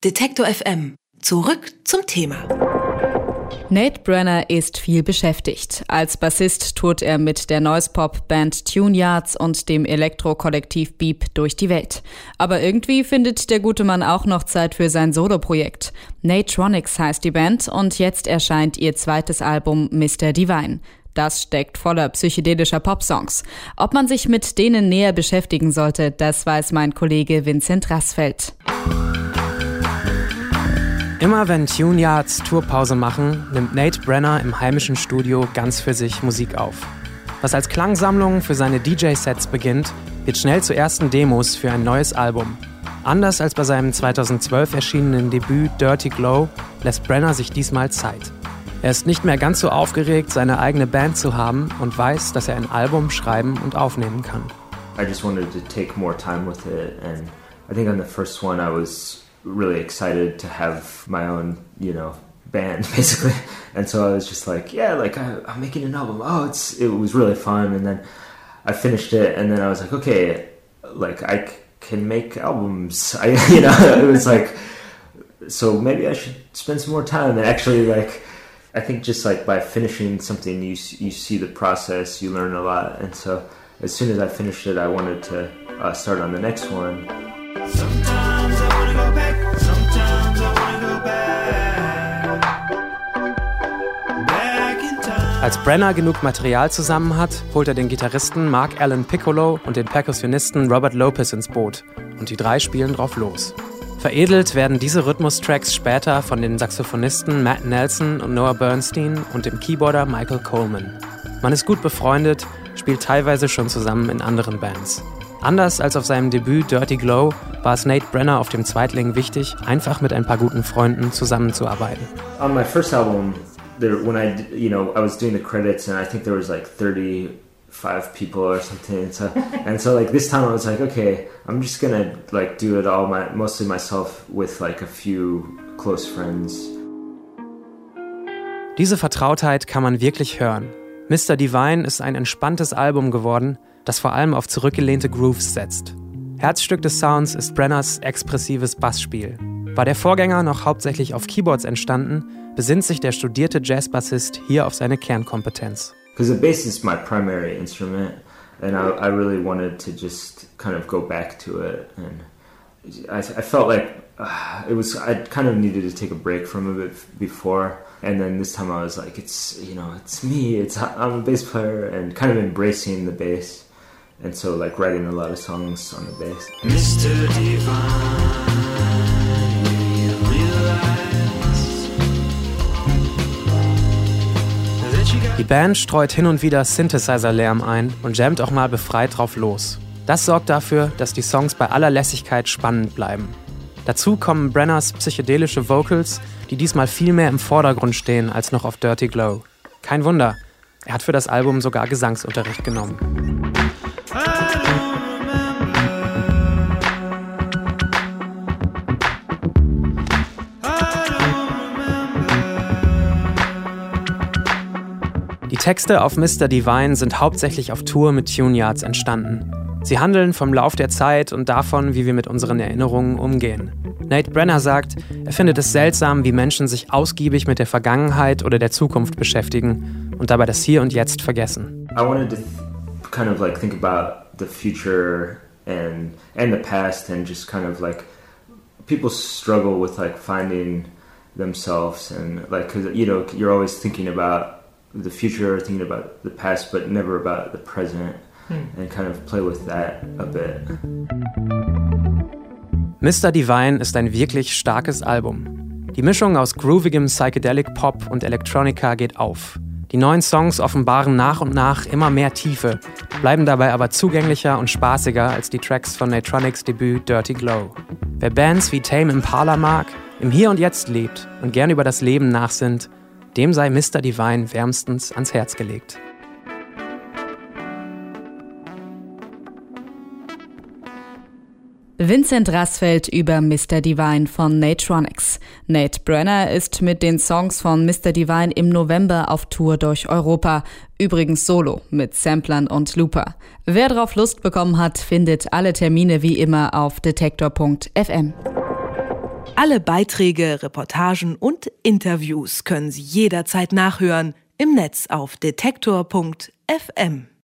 Detektor FM. Zurück zum Thema. Nate Brenner ist viel beschäftigt. Als Bassist tourt er mit der Noise-Pop-Band Tune Yards und dem Elektro-Kollektiv Beep durch die Welt. Aber irgendwie findet der gute Mann auch noch Zeit für sein Soloprojekt. Natronics heißt die Band und jetzt erscheint ihr zweites Album Mr. Divine. Das steckt voller psychedelischer Popsongs. Ob man sich mit denen näher beschäftigen sollte, das weiß mein Kollege Vincent Rassfeld. Immer wenn Tune Yards Tourpause machen, nimmt Nate Brenner im heimischen Studio ganz für sich Musik auf. Was als Klangsammlung für seine DJ-Sets beginnt, wird schnell zu ersten Demos für ein neues Album. Anders als bei seinem 2012 erschienenen Debüt Dirty Glow lässt Brenner sich diesmal Zeit. Er ist nicht mehr ganz so aufgeregt, seine eigene Band zu haben und weiß, dass er ein Album schreiben und aufnehmen kann. I just wanted to take more time with it, and I think on the first one I was really excited to have my own, band basically. And so I was just like, I'm making an album. It was really fun. And then I finished it, and then I was like, okay, I can make albums. It was like, so maybe I should spend some more time. And actually, I think just by finishing something, you see the process, you learn a lot. And so as soon as I finished it, I wanted to start on the next one. Sometimes I wanna go back, sometimes I wanna go back in time. Als Brenner genug Material zusammen hat, holt er den Gitarristen Mark Allen Piccolo und den Perkussionisten Robert Lopez ins Boot. Und die drei spielen drauf los. Veredelt werden diese Rhythmus-Tracks später von den Saxophonisten Matt Nelson und Noah Bernstein und dem Keyboarder Michael Coleman. Man ist gut befreundet, spielt teilweise schon zusammen in anderen Bands. Anders als auf seinem Debüt Dirty Glow war es Nate Brenner auf dem Zweitling wichtig, einfach mit ein paar guten Freunden zusammenzuarbeiten. On my first album, when I was doing the credits, and I think there was 35 people or something, and so this time I was like, okay, I'm just gonna do it all mostly myself with a few close friends. Diese Vertrautheit kann man wirklich hören. Mr. Divine ist ein entspanntes Album geworden, das vor allem auf zurückgelehnte Grooves setzt. Herzstück des Sounds ist Brenners expressives Bassspiel. War der Vorgänger noch hauptsächlich auf Keyboards entstanden, besinnt sich der studierte Jazzbassist hier auf seine Kernkompetenz. Because the bass is my primary instrument, and I really wanted to just kind of go back to it, and I felt like I kind of needed to take a break from it before, and then this time I was like, it's me, I'm a bass player, and kind of embracing the bass, and so writing a lot of songs on the bass. Mr. Divine, you realize that you got. Die Band streut hin und wieder Synthesizer-Lärm ein und jammt auch mal befreit drauf los. Das sorgt dafür, dass die Songs bei aller Lässigkeit spannend bleiben. Dazu kommen Brenners psychedelische Vocals, die diesmal viel mehr im Vordergrund stehen als noch auf Dirty Glow. Kein Wunder, er hat für das Album sogar Gesangsunterricht genommen. Die Texte auf Mr. Divine sind hauptsächlich auf Tour mit Tune Yards entstanden. Sie handeln vom Lauf der Zeit und davon, wie wir mit unseren Erinnerungen umgehen. Nate Brenner sagt, er findet es seltsam, wie Menschen sich ausgiebig mit der Vergangenheit oder der Zukunft beschäftigen und dabei das Hier und Jetzt vergessen. I wanted to kind of think about the future and the past, and just kind of people struggle with finding themselves, and because you're always thinking about the future, thinking about the past, but never about the present, and kind of play with that a bit. Mr. Divine ist ein wirklich starkes Album. Die Mischung aus groovigem Psychedelic Pop und Electronica geht auf. Die neuen Songs offenbaren nach und nach immer mehr Tiefe, bleiben dabei aber zugänglicher und spaßiger als die Tracks von Natronics Debüt Dirty Glow. Wer Bands wie Tame Impala mag, im Hier und Jetzt lebt und gern über das Leben nachsinnt, dem sei Mr. Divine wärmstens ans Herz gelegt. Vincent Rassfeld über Mr. Divine von Natronics. Nate Brenner ist mit den Songs von Mr. Divine im November auf Tour durch Europa. Übrigens solo, mit Samplern und Looper. Wer drauf Lust bekommen hat, findet alle Termine wie immer auf detektor.fm. Alle Beiträge, Reportagen und Interviews können Sie jederzeit nachhören im Netz auf detektor.fm.